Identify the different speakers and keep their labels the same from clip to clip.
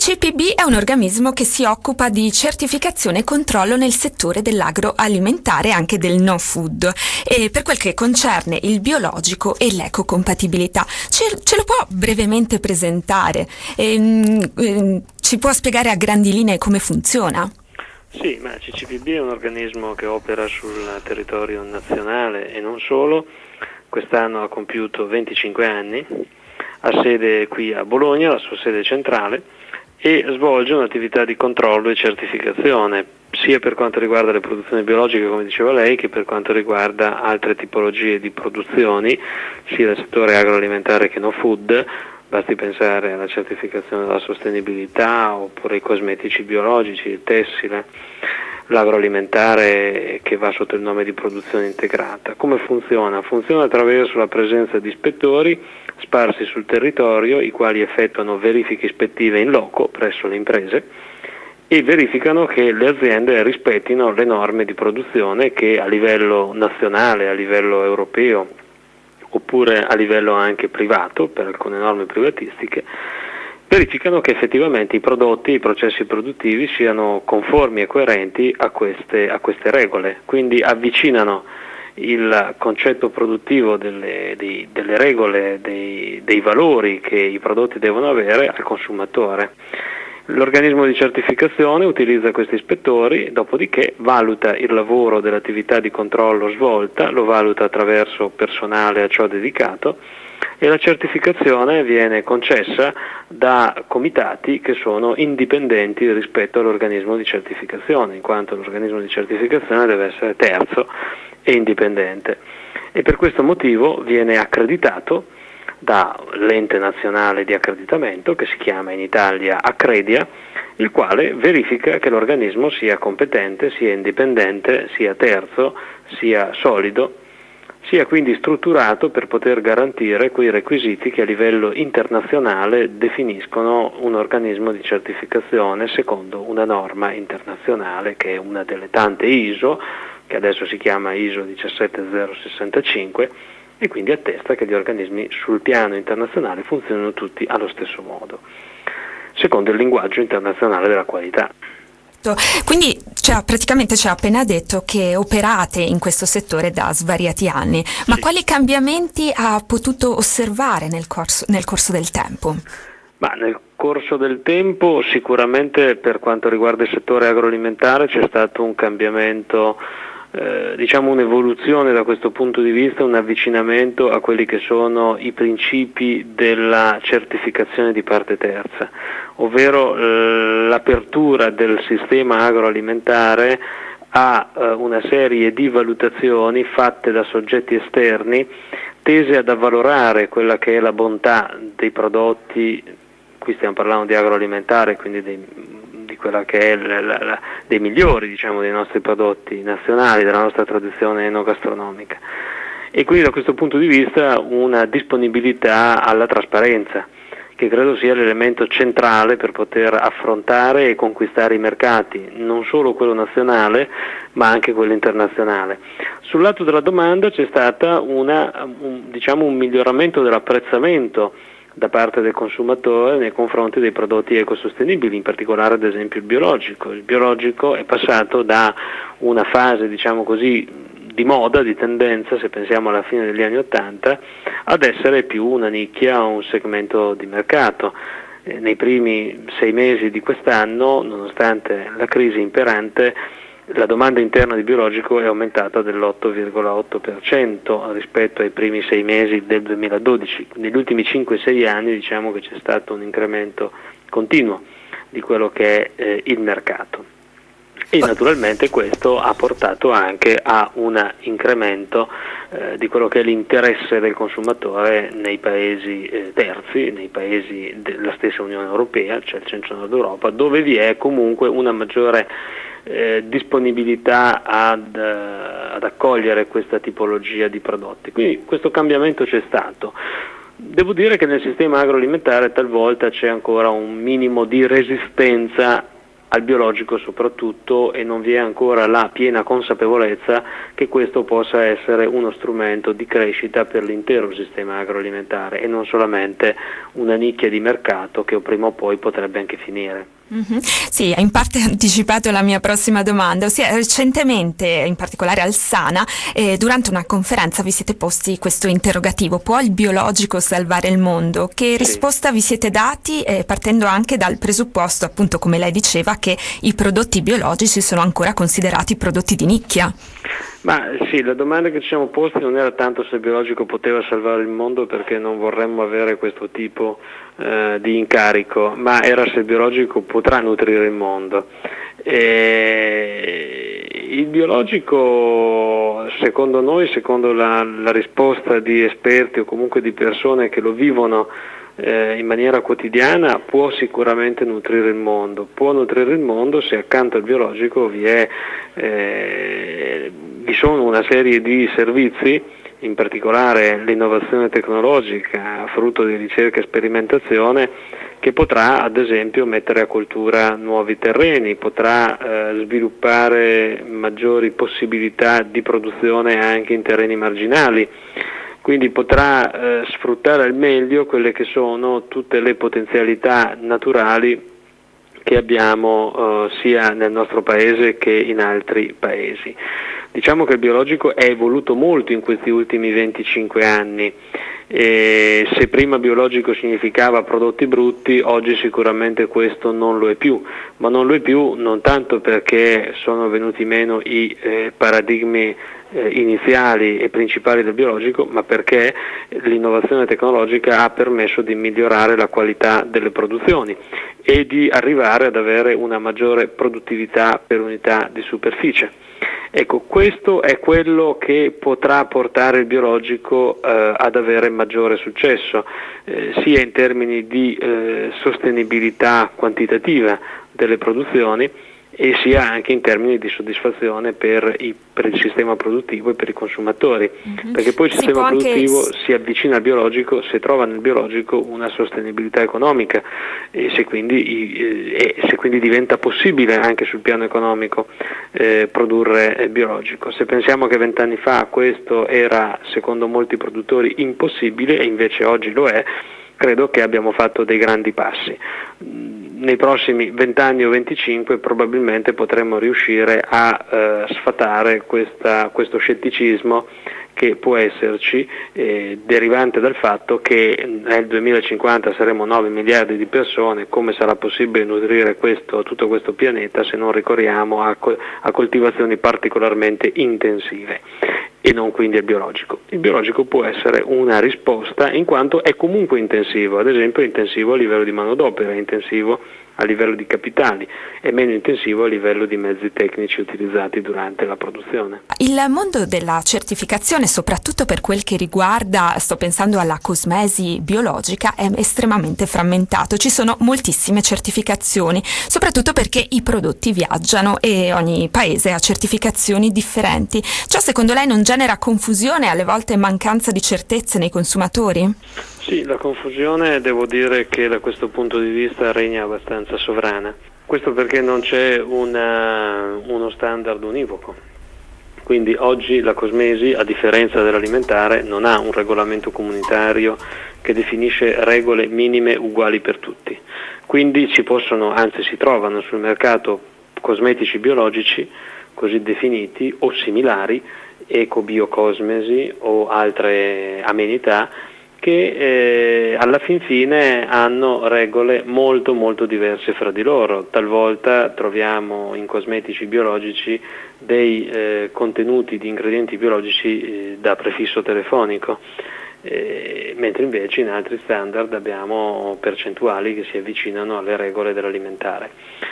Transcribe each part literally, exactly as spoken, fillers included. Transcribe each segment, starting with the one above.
Speaker 1: C P B è un organismo che si occupa di certificazione e controllo nel settore dell'agroalimentare e anche del no food, e per quel che concerne il biologico e l'ecocompatibilità. Ce, ce lo può brevemente presentare? E, e, ci può spiegare a grandi linee come funziona?
Speaker 2: Sì, ma C C P B è un organismo che opera sul territorio nazionale e non solo. Quest'anno ha compiuto venticinque anni, ha sede qui a Bologna, la sua sede centrale, e svolge un'attività di controllo e certificazione sia per quanto riguarda le produzioni biologiche, come diceva lei, che per quanto riguarda altre tipologie di produzioni, sia nel settore agroalimentare che no food. Basti pensare alla certificazione della sostenibilità, oppure i cosmetici biologici, il tessile, l'agroalimentare che va sotto il nome di produzione integrata. Come funziona? Funziona attraverso la presenza di ispettori sparsi sul territorio, i quali effettuano verifiche ispettive in loco presso le imprese e verificano che le aziende rispettino le norme di produzione che a livello nazionale, a livello europeo, oppure a livello anche privato, per alcune norme privatistiche, verificano che effettivamente i prodotti, i processi produttivi siano conformi e coerenti a queste, a queste regole, quindi avvicinano il concetto produttivo delle, dei, delle regole, dei, dei valori che i prodotti devono avere al consumatore. L'organismo di certificazione utilizza questi ispettori, dopodiché valuta il lavoro dell'attività di controllo svolta, lo valuta attraverso personale a ciò dedicato, e la certificazione viene concessa da comitati che sono indipendenti rispetto all'organismo di certificazione, in quanto l'organismo di certificazione deve essere terzo e indipendente. E per questo motivo viene accreditato dall'ente nazionale di accreditamento, che si chiama in Italia Accredia, il quale verifica che l'organismo sia competente, sia indipendente, sia terzo, sia solido, sia quindi strutturato per poter garantire quei requisiti che a livello internazionale definiscono un organismo di certificazione secondo una norma internazionale che è una delle tante I S O, che adesso si chiama I S O diciassette zero sessantacinque, e quindi attesta che gli organismi sul piano internazionale funzionano tutti allo stesso modo, secondo il linguaggio internazionale della qualità.
Speaker 1: Quindi cioè, praticamente ci ha appena detto che operate in questo settore da svariati anni, ma sì. Quali cambiamenti ha potuto osservare nel corso, nel corso del tempo?
Speaker 2: Ma nel corso del tempo sicuramente per quanto riguarda il settore agroalimentare c'è stato un cambiamento, Eh, diciamo un'evoluzione da questo punto di vista, un avvicinamento a quelli che sono i principi della certificazione di parte terza, ovvero eh, l'apertura del sistema agroalimentare a eh, una serie di valutazioni fatte da soggetti esterni tese ad avvalorare quella che è la bontà dei prodotti. Qui stiamo parlando di agroalimentare, quindi dei di quella che è la, la, la, dei migliori, diciamo, dei nostri prodotti nazionali, della nostra tradizione enogastronomica, e quindi da questo punto di vista una disponibilità alla trasparenza, che credo sia l'elemento centrale per poter affrontare e conquistare i mercati, non solo quello nazionale ma anche quello internazionale. Sul lato della domanda c'è stata una, un, diciamo, un miglioramento dell'apprezzamento da parte del consumatore nei confronti dei prodotti ecosostenibili, in particolare ad esempio il biologico. Il biologico è passato da una fase, diciamo così, di moda, di tendenza, se pensiamo alla fine degli anni Ottanta, ad essere più una nicchia o un segmento di mercato. Eh, nei primi sei mesi di quest'anno, nonostante la crisi imperante, la domanda interna di biologico è aumentata dell'otto virgola otto per cento rispetto ai primi sei mesi del duemiladodici. Negli ultimi cinque sei anni diciamo che c'è stato un incremento continuo di quello che è eh, il mercato. E naturalmente questo ha portato anche a un incremento eh, di quello che è l'interesse del consumatore nei paesi eh, terzi, nei paesi della stessa Unione Europea, cioè il Centro-Nord Europa, dove vi è comunque una maggiore Eh, disponibilità ad, eh, ad accogliere questa tipologia di prodotti. Quindi questo cambiamento c'è stato. Devo dire che nel sistema agroalimentare talvolta c'è ancora un minimo di resistenza al biologico soprattutto, e non vi è ancora la piena consapevolezza che questo possa essere uno strumento di crescita per l'intero sistema agroalimentare e non solamente una nicchia di mercato che prima o poi potrebbe anche finire.
Speaker 1: Mm-hmm. Sì, hai in parte anticipato la mia prossima domanda, ossia recentemente, in particolare al Sana, eh, durante una conferenza vi siete posti questo interrogativo: può il biologico salvare il mondo? Che
Speaker 2: Sì.
Speaker 1: risposta vi siete dati, eh, partendo anche dal presupposto, appunto come lei diceva, che i prodotti biologici sono ancora considerati prodotti di nicchia?
Speaker 2: Ma sì, la domanda che ci siamo posti non era tanto se il biologico poteva salvare il mondo, perché non vorremmo avere questo tipo eh, di incarico, ma era se il biologico potrà nutrire il mondo. E il biologico, secondo noi, secondo la, la risposta di esperti o comunque di persone che lo vivono eh, in maniera quotidiana, può sicuramente nutrire il mondo. Può nutrire il mondo se accanto al biologico vi è eh, vi sono una serie di servizi, in particolare l'innovazione tecnologica, frutto di ricerca e sperimentazione, che potrà ad esempio mettere a coltura nuovi terreni, potrà eh, sviluppare maggiori possibilità di produzione anche in terreni marginali, quindi potrà eh, sfruttare al meglio quelle che sono tutte le potenzialità naturali che abbiamo eh, sia nel nostro paese che in altri paesi. Diciamo che il biologico è evoluto molto in questi ultimi venticinque anni. E se prima biologico significava prodotti brutti, oggi sicuramente questo non lo è più, ma non lo è più non tanto perché sono venuti meno i eh, paradigmi eh, iniziali e principali del biologico, ma perché l'innovazione tecnologica ha permesso di migliorare la qualità delle produzioni e di arrivare ad avere una maggiore produttività per unità di superficie. Ecco, questo è quello che potrà portare il biologico eh, ad avere maggiore successo, eh, sia in termini di eh, sostenibilità quantitativa delle produzioni e sia anche in termini di soddisfazione per, i, per il sistema produttivo e per i consumatori, mm-hmm. perché poi il
Speaker 1: si
Speaker 2: sistema produttivo
Speaker 1: anche...
Speaker 2: si avvicina al biologico se trova nel biologico una sostenibilità economica e se quindi, eh, e se quindi diventa possibile anche sul piano economico eh, produrre eh, biologico. Se pensiamo che vent'anni fa questo era secondo molti produttori impossibile e invece oggi lo è, credo che abbiamo fatto dei grandi passi. Nei prossimi vent'anni o venticinque probabilmente potremmo riuscire a eh, sfatare questa, questo scetticismo che può esserci, eh, derivante dal fatto che nel duemilacinquanta saremo nove miliardi di persone. Come sarà possibile nutrire questo, tutto questo pianeta se non ricorriamo a, a coltivazioni particolarmente intensive e non quindi al biologico? Il biologico può essere una risposta in quanto è comunque intensivo, ad esempio è intensivo a livello di manodopera, è intensivo a livello di capitali e meno intensivo a livello di mezzi tecnici utilizzati durante la produzione.
Speaker 1: Il mondo della certificazione, soprattutto per quel che riguarda, sto pensando alla cosmesi biologica, è estremamente frammentato. Ci sono moltissime certificazioni, soprattutto perché i prodotti viaggiano e ogni paese ha certificazioni differenti. Ciò secondo lei non genera confusione e alle volte mancanza di certezze nei consumatori?
Speaker 2: Sì, la confusione devo dire che da questo punto di vista regna abbastanza sovrana. Questo perché non c'è una, uno standard univoco. Quindi oggi la cosmesi, a differenza dell'alimentare, non ha un regolamento comunitario che definisce regole minime uguali per tutti. Quindi ci possono, anzi si trovano sul mercato cosmetici biologici così definiti o similari, eco-biocosmesi o altre amenità, che eh, alla fin fine hanno regole molto molto diverse fra di loro. Talvolta troviamo in cosmetici biologici dei eh, contenuti di ingredienti biologici eh, da prefisso telefonico, eh, mentre invece in altri standard abbiamo percentuali che si avvicinano alle regole dell'alimentare.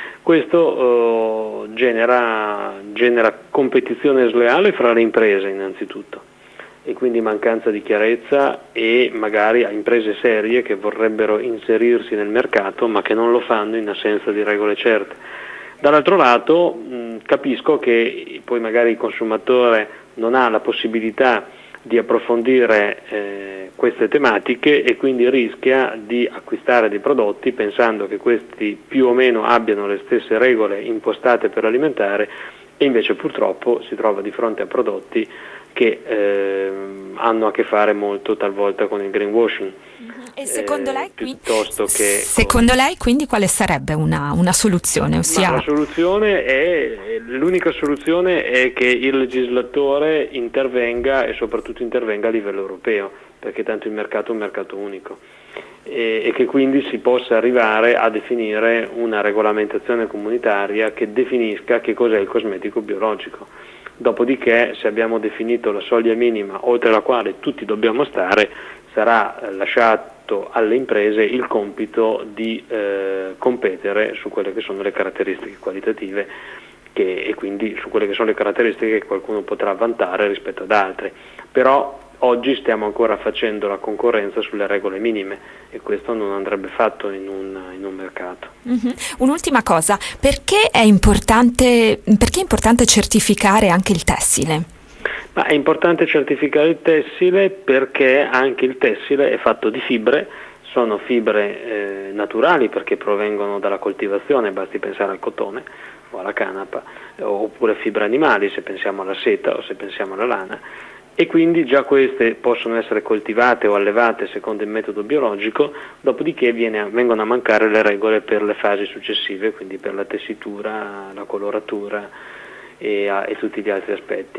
Speaker 2: Questo eh, genera, genera competizione sleale fra le imprese innanzitutto, e quindi mancanza di chiarezza e magari a imprese serie che vorrebbero inserirsi nel mercato ma che non lo fanno in assenza di regole certe. Dall'altro lato mh, capisco che poi magari il consumatore non ha la possibilità di approfondire eh, queste tematiche e quindi rischia di acquistare dei prodotti pensando che questi più o meno abbiano le stesse regole impostate per l'alimentare, e invece purtroppo si trova di fronte a prodotti che eh, hanno a che fare molto talvolta con il greenwashing.
Speaker 1: E secondo, eh, lei, qui,
Speaker 2: piuttosto che
Speaker 1: secondo con... lei quindi quale sarebbe una, una soluzione? Ossia...
Speaker 2: Ma la soluzione è, l'unica soluzione è che il legislatore intervenga e soprattutto intervenga a livello europeo, perché tanto il mercato è un mercato unico, e, e che quindi si possa arrivare a definire una regolamentazione comunitaria che definisca che cos'è il cosmetico biologico. Dopodiché, se abbiamo definito la soglia minima oltre la quale tutti dobbiamo stare, sarà lasciato alle imprese il compito di eh, competere su quelle che sono le caratteristiche qualitative che, e quindi su quelle che sono le caratteristiche che qualcuno potrà vantare rispetto ad altre. Però oggi stiamo ancora facendo la concorrenza sulle regole minime e questo non andrebbe fatto in un, in un mercato.
Speaker 1: Mm-hmm. Un'ultima cosa, perché è importante, perché è importante certificare anche il tessile?
Speaker 2: Ma è importante certificare il tessile perché anche il tessile è fatto di fibre, sono fibre eh, naturali perché provengono dalla coltivazione, basti pensare al cotone o alla canapa, oppure fibre animali se pensiamo alla seta o se pensiamo alla lana, e quindi già queste possono essere coltivate o allevate secondo il metodo biologico, dopodiché viene, vengono a mancare le regole per le fasi successive, quindi per la tessitura, la coloratura e, a, e tutti gli altri aspetti,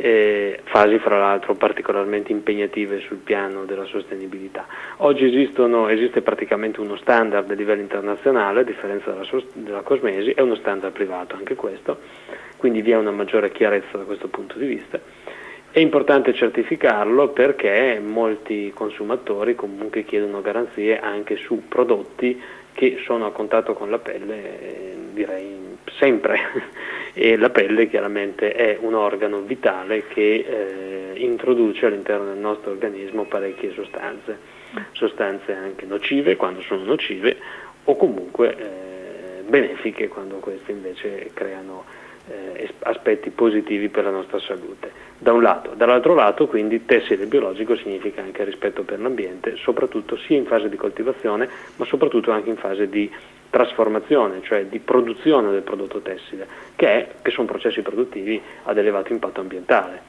Speaker 2: eh, fasi fra l'altro particolarmente impegnative sul piano della sostenibilità. Oggi esistono, esiste praticamente uno standard a livello internazionale, a differenza della, della cosmesi, è uno standard privato anche questo, quindi vi è una maggiore chiarezza da questo punto di vista. È importante certificarlo perché molti consumatori comunque chiedono garanzie anche su prodotti che sono a contatto con la pelle, eh, direi sempre, e la pelle chiaramente è un organo vitale che eh, introduce all'interno del nostro organismo parecchie sostanze, sostanze anche nocive quando sono nocive o comunque eh, benefiche quando queste invece creano eh, aspetti positivi per la nostra salute. Da un lato, dall'altro lato quindi tessile biologico significa anche rispetto per l'ambiente, soprattutto sia in fase di coltivazione ma soprattutto anche in fase di trasformazione, cioè di produzione del prodotto tessile, che, è, che sono processi produttivi ad elevato impatto ambientale.